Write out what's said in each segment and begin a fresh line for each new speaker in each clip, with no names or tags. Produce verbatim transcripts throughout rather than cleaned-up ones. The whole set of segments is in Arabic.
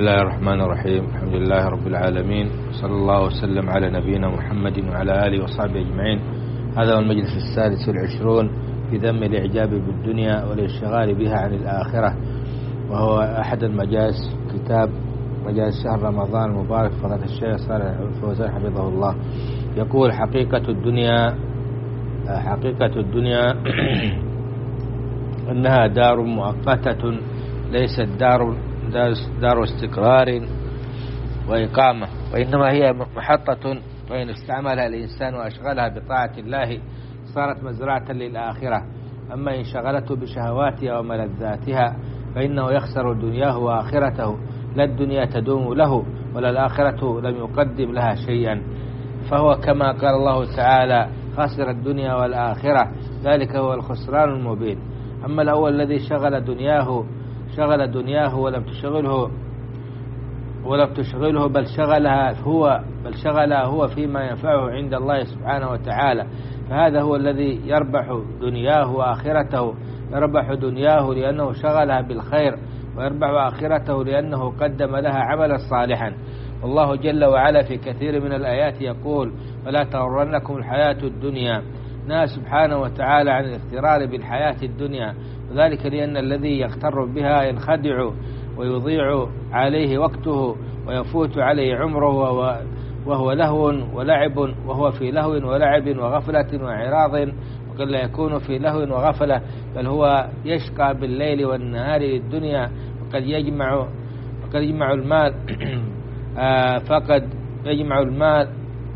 الله الرحمن الرحيم. الحمد لله رب العالمين، صلى الله وسلم على نبينا محمد وعلى آله وصحبه أجمعين. هذا هو المجلس السادس والعشرون في ذم الإعجاب بالدنيا والانشغال بها عن الآخرة، وهو أحد المجالس كتاب مجالس شهر رمضان المبارك فضيلة الشيخ صالح الفوزان حفظه الله. يقول: حقيقة الدنيا حقيقة الدنيا أنها دار مؤقتة، ليست دار دار استقرار وإقامة، وإنما هي محطة، وإن استعملها الإنسان وأشغلها بطاعة الله صارت مزرعة للآخرة. أما إن شغلته بشهواتها وملذاتها فإنه يخسر دنياه وآخرته، لا الدنيا تدوم له ولا الآخرة لم يقدم لها شيئا، فهو كما قال الله تعالى: خسر الدنيا والآخرة، ذلك هو الخسران المبين. أما الأول الذي شغل دنياه شغل دنياه ولم تشغله ولم تشغله بل شغلها هو بل شغلها هو فيما ينفعه عند الله سبحانه وتعالى، فهذا هو الذي يربح دنياه وآخرته. يربح دنياه لأنه شغلها بالخير، ويربح آخرته لأنه قدم لها عملا صالحا. والله جل وعلا في كثير من الآيات يقول: فلا تغرنكم الحياة الدنيا. نهى سبحانه وتعالى عن الاغترار بالحياة الدنيا، وذلك لأن الذي يغتر بها ينخدع ويضيع عليه وقته ويفوت عليه عمره، وهو لهو ولعب وهو في لهو ولعب وغفلة وإعراض، وقد لا يكون في لهو وغفلة، بل هو يشقى بالليل والنهار للدنيا، وقد يجمع وقد يجمع المال فقد يجمع المال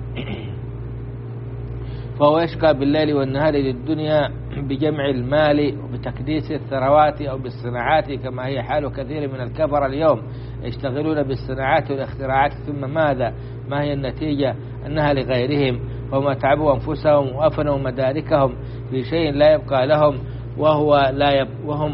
فهو يشقى بالليل والنهار للدنيا بجمع المال وبتكديس الثروات أو بالصناعات، كما هي حال كثير من الكفر اليوم، يشتغلون بالصناعات والاختراعات، ثم ماذا؟ ما هي النتيجة؟ أنها لغيرهم، وما تعبوا أنفسهم وأفنوا مداركهم في شيء لا يبقى لهم، وهو لا يب وهم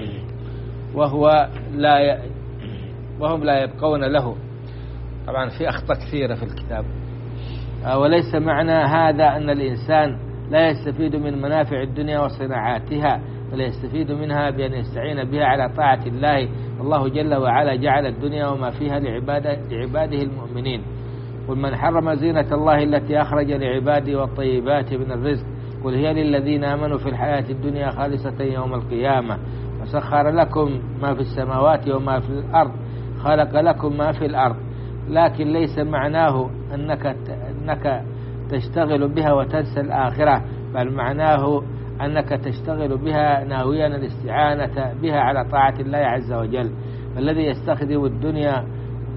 وهو لا ي وهم لا يبقون له. طبعا في أخطاء كثيرة في الكتاب. وليس معنى هذا أن الإنسان لا يستفيد من منافع الدنيا وصناعاتها، بل يستفيد منها بأن يستعين بها على طاعة الله. الله جل وعلا جعل الدنيا وما فيها لعباده, لعباده المؤمنين. قل: من حرم زينة الله التي أخرج لعباده والطيبات من الرزق، قل هي للذين آمنوا في الحياة الدنيا خالصة يوم القيامة، وسخر لكم ما في السماوات وما في الأرض، خلق لكم ما في الأرض. لكن ليس معناه أنك أنك تشتغل بها وتنسى الآخرة، بل معناه أنك تشتغل بها ناويا الاستعانة بها على طاعة الله عز وجل. الذي يستخدم الدنيا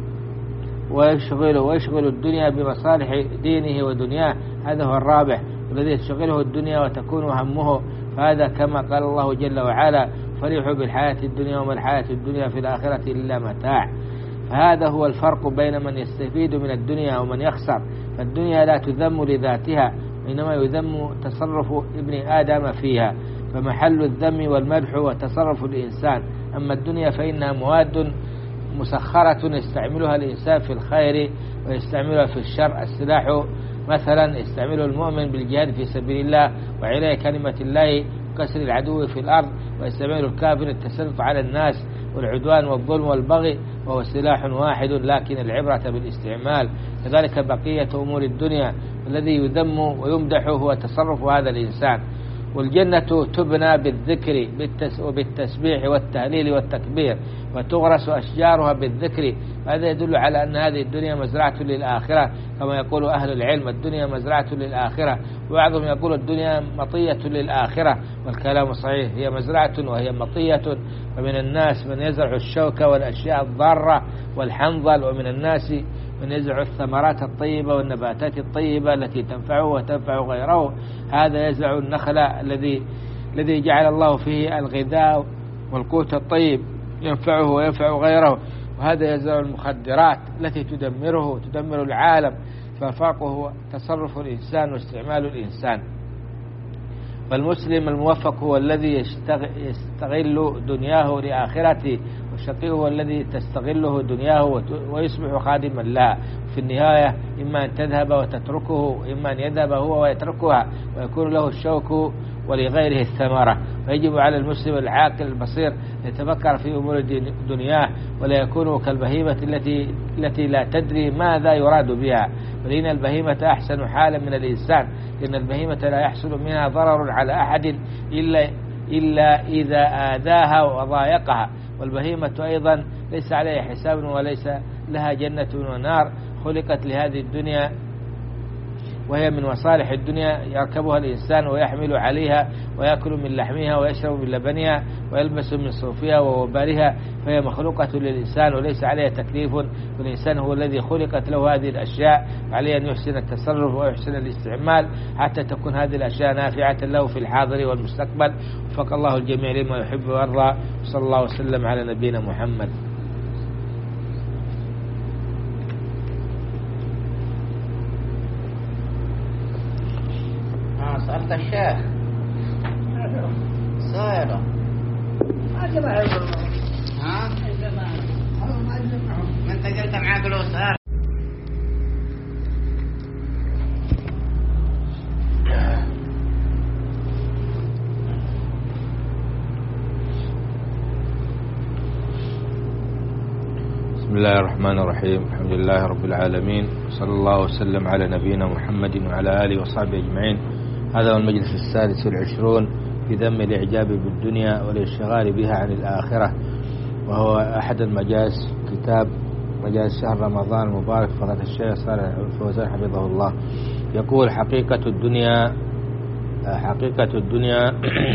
ويشغل ويشغل الدنيا بمصالح دينه ودنياه هذا هو الرابح، والذي يشغله الدنيا وتكون همه فهذا كما قال الله جل وعلا: فرحوا بالحياة الدنيا وما الحياة الدنيا في الآخرة إلا متاع. فهذا هو الفرق بين من يستفيد من الدنيا ومن يخسر. فالدنيا لا تذم لذاتها، وإنما يذم تصرف ابن آدم فيها، فمحل الذم والمدح وتصرف الإنسان. أما الدنيا فإنها مواد مسخرة يستعملها الإنسان في الخير ويستعملها في الشر. السلاح مثلا يستعمله المؤمن بالجهاد في سبيل الله وعليه كلمة الله كسر العدو في الأرض، ويستعمله الكافر التسلط على الناس والعدوان والظلم والبغي، وهو سلاح واحد، لكن العبرة بالاستعمال. كذلك بقية أمور الدنيا، الذي يذم ويمدح هو تصرف هذا الإنسان. والجنة تبنى بالذكر وبالتسبيح والتهليل والتكبير، وتغرس أشجارها بالذكر. هذا يدل على أن هذه الدنيا مزرعة للآخرة، كما يقول أهل العلم: الدنيا مزرعة للآخرة. وبعضهم يقول: الدنيا مطية للآخرة، والكلام صحيح، هي مزرعة وهي مطية. ومن الناس من يزرع الشوك والأشياء الضارة والحنظل، ومن الناس من يزرع الثمرات الطيبة والنباتات الطيبة التي تنفعه وتنفع غيره. هذا يزرع النخل الذي الذي جعل الله فيه الغذاء والقوت الطيب ينفعه وينفع غيره، وهذا يزرع المخدرات التي تدمره تدمر العالم. فالفرق هو تصرف الإنسان واستعمال الإنسان. فالمسلم الموفق هو الذي يستغل دنياه لآخرته والشقي هو الذي تستغله دنياه ويصبح خادما لها في النهاية، إما أن تذهب وتتركه، إما أن يذهب هو ويتركها ويكون له الشوك ولغيره الثمرة. فيجب على المسلم العاقل البصير يتفكر في أمور دنياه ولا يكون كالبهيمة التي التي لا تدري ماذا يراد بها، فإن البهيمة أحسن حالا من الإنسان، لأن البهيمة لا يحصل منها ضرر على أحد إلا إلا إذا آذاها وضايقها، والبهيمة أيضا ليس عليها حساب وليس لها جنة ونار، خلقت لهذه الدنيا وهي من مصالح الدنيا يركبها الإنسان ويحمل عليها ويأكل من لحمها ويشرب من لبنها ويلبس من صوفها ووبارها، فهي مخلوقة للإنسان وليس عليها تكليف، والإنسان هو الذي خلقت له هذه الأشياء، عليه أن يحسن التصرف ويحسن الاستعمال حتى تكون هذه الأشياء نافعة له في الحاضر والمستقبل. وفق الله الجميع لما يحب ويرضى، صلى الله وسلم على نبينا محمد.
سألت الشيخ سائرة
ما جمع
ها؟ ما انت قلت معاه قلوا سائرة.
بسم الله الرحمن الرحيم، الحمد لله رب العالمين، صلى الله وسلم على نبينا محمد وعلى آله وصحبه أجمعين. هذا هو المجلس السادس والعشرون في ذم الإعجاب بالدنيا والانشغال بها عن الآخرة، وهو أحد المجالس كتاب مجالس شهر رمضان المبارك فضيلة الشيخ صالح الفوزان حفظه الله. يقول حقيقة الدنيا حقيقة الدنيا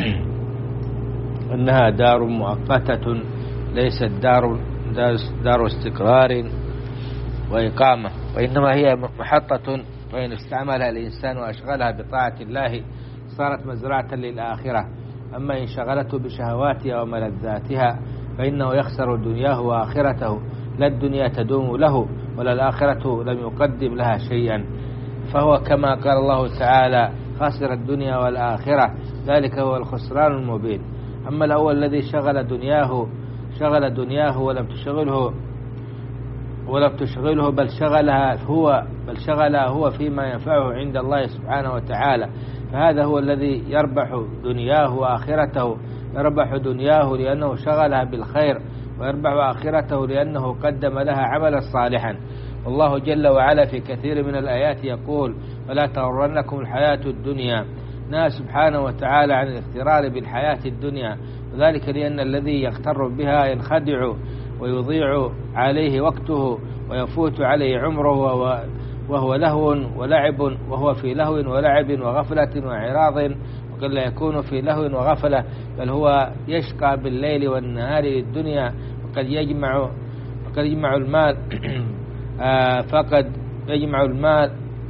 أنها دار مؤقتة ليست دار دار استقرار وإقامة، وإنما هي محطة، وإن استعملها الإنسان وأشغلها بطاعة الله صارت مزرعة للآخرة. أما إن شغلته بشهواتها وملذاتها فإنه يخسر دنياه وآخرته، لا الدنيا تدوم له ولا الآخرة لم يقدم لها شيئا، فهو كما قال الله تعالى خسر الدنيا والآخرة، ذلك هو الخسران المبين. أما الأول الذي شغل دنياه شغل دنياه ولم تشغله ولم تشغله بل شغلها هو بل شغلها هو فيما ينفعه عند الله سبحانه وتعالى، فهذا هو الذي يربح دنياه وآخرته. يربح دنياه لأنه شغلها بالخير، ويربح آخرته لأنه قدم لها عملا صالحا. والله جل وعلا في كثير من الآيات يقول ولا تغرنكم الحياة الدنيا، نهى سبحانه وتعالى عن الاغترار بالحياة الدنيا، وذلك لأن الذي يغتر بها ينخدع ويضيع عليه وقته ويفوت عليه عمره وهو لهو ولعب وهو في لهو ولعب وغفلة وعراض، وقد لا يكون في لهو وغفلة، بل هو يشقى بالليل والنهار للدنيا، وقد يجمع وقد يجمع المال فقد يجمع المال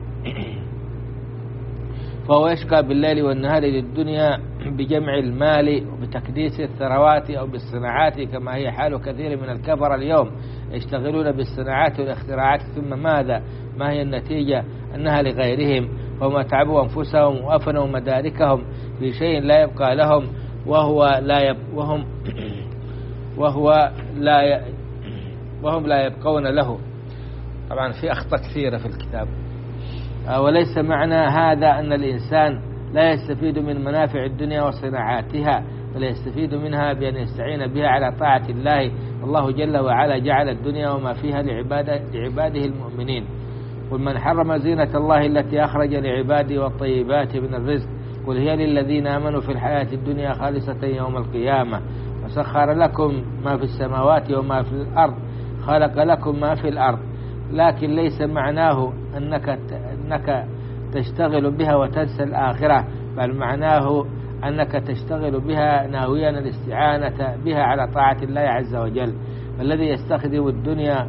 فهو يشقى بالليل والنهار للدنيا بجمع المال وبتكديس الثروات أو بالصناعات، كما هي حال كثير من الكفر اليوم، يشتغلون بالصناعات والاختراعات، ثم ماذا؟ ما هي النتيجة؟ أنها لغيرهم، وما تعبوا أنفسهم وأفنوا مداركهم في شيء لا يبقى لهم، وهو لا يب وهم وهو لا ي وهم لا يبقون له. طبعا في أخطاء كثيرة في الكتاب. وليس معنى هذا أن الإنسان لا يستفيد من منافع الدنيا وصناعاتها، بل يستفيد منها بأن يستعين بها على طاعة الله. الله جل وعلا جعل الدنيا وما فيها لعباده, لعباده المؤمنين. قل من حرم زينة الله التي أخرج لعباده والطيبات من الرزق، قل هي للذين آمنوا في الحياة الدنيا خالصة يوم القيامة، وسخر لكم ما في السماوات وما في الأرض، خلق لكم ما في الأرض. لكن ليس معناه أنك أنك تشتغل بها وتنسى الآخرة، بل معناه أنك تشتغل بها ناويا الاستعانة بها على طاعة الله عز وجل. الذي يستخدم الدنيا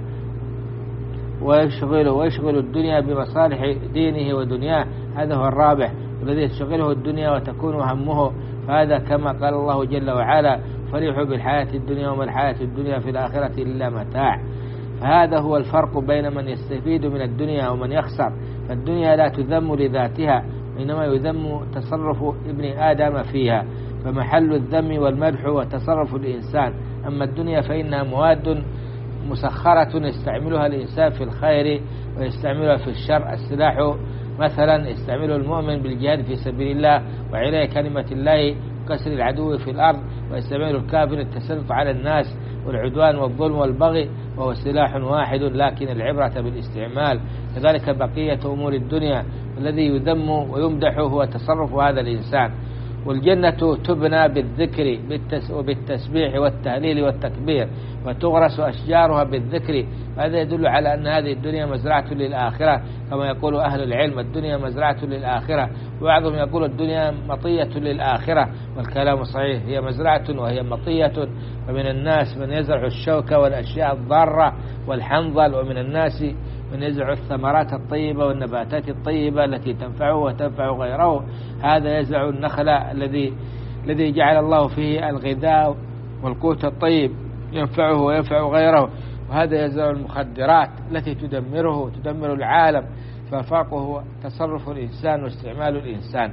ويشغل ويشغل الدنيا بمصالح دينه ودنياه هذا هو الرابح، والذي يشغله الدنيا وتكون همه فهذا كما قال الله جل وعلا فرحوا بالحياة الدنيا وما الحياة الدنيا في الآخرة إلا متاع. فهذا هو الفرق بين من يستفيد من الدنيا ومن يخسر. فالدنيا لا تذم لذاتها، وإنما يذم تصرف ابن آدم فيها، فمحل الذم والمدح وتصرف الإنسان، أما الدنيا فإنها مواد مسخرة يستعملها الإنسان في الخير ويستعملها في الشر. السلاح مثلا يستعمله المؤمن بالجهاد في سبيل الله وعلى كلمة الله وكسر العدو في الأرض، ويستعمله الكافر التسلط على الناس والعدوان والظلم والبغي، وهو سلاح واحد، لكن العبرة بالاستعمال. كذلك بقية أمور الدنيا الذي يذم ويمدح هو تصرف هذا الإنسان. والجنة تبنى بالذكر وبالتسبيح والتهليل والتكبير، وتغرس أشجارها بالذكر. هذا يدل على أن هذه الدنيا مزرعة للآخرة، كما يقول أهل العلم الدنيا مزرعة للآخرة، وبعضهم يقول الدنيا مطية للآخرة، والكلام صحيح، هي مزرعة وهي مطية. ومن الناس من يزرع الشوك والأشياء الضارة والحنظل، ومن الناس من يزرع الثمرات الطيبة والنباتات الطيبة التي تنفعه وتنفع غيره. هذا يزرع النخل الذي الذي جعل الله فيه الغذاء والقوت الطيب ينفعه وينفع غيره، وهذا يزرع المخدرات التي تدمره تدمر العالم. فالفرق هو تصرف الإنسان واستعمال الإنسان.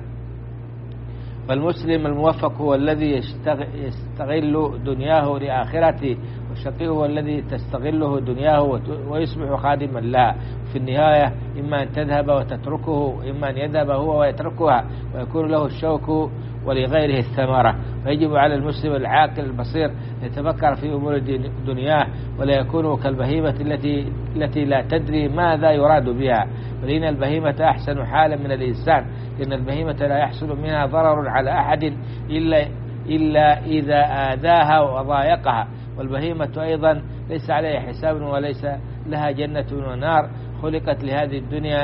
فالمسلم الموفق هو الذي يستغل دنياه لآخرته، والشقي هو الذي تستغله دنياه ويصبح خادما لها. في النهاية إما أن تذهب وتتركه، إما أن يذهب هو ويتركها ويكون له الشوك ولغيره الثمرة. فيجب على المسلم العاقل البصير يتفكر في أمور دنياه، ولا يكون كالبهيمة التي التي لا تدري ماذا يراد بها. فإن البهيمة أحسن حالا من الإنسان، لأن البهيمة لا يحصل منها ضرر على أحد إلا إلا إذا آذاها وضايقها. والبهيمة أيضا ليس عليها حساب وليس لها جنة ونار، خلقت لهذه الدنيا،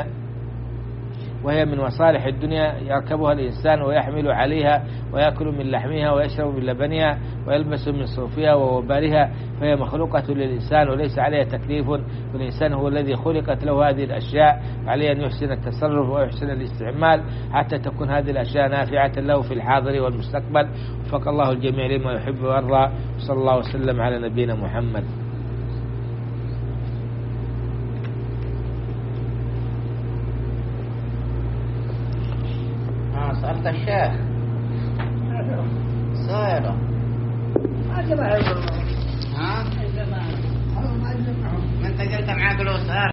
وهي من مصالح الدنيا يركبها الإنسان ويحمل عليها ويأكل من لحمها ويشرب من لبنها ويلبس من صوفها ووبارها، فهي مخلوقة للإنسان وليس عليها تكليف. والإنسان هو الذي خلقت له هذه الأشياء، عليه أن يحسن التصرف ويحسن الاستعمال حتى تكون هذه الأشياء نافعة له في الحاضر والمستقبل. وفق الله الجميع لما يحب ويرضى، صلى الله وسلم على نبينا محمد.
سألت الشيخ سائرة
ما جمع